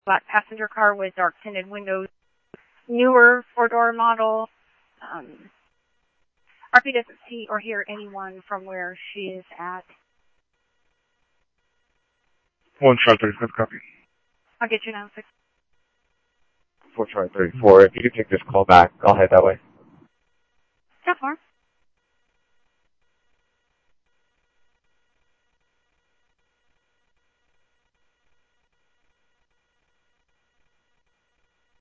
black passenger car with dark tinted windows, newer four-door model. RP doesn't see or hear anyone from where she is at. 1 Charlie 34, copy. I'll get you now, 6. 4 Charlie 34, if you could take this call back, I'll head that way.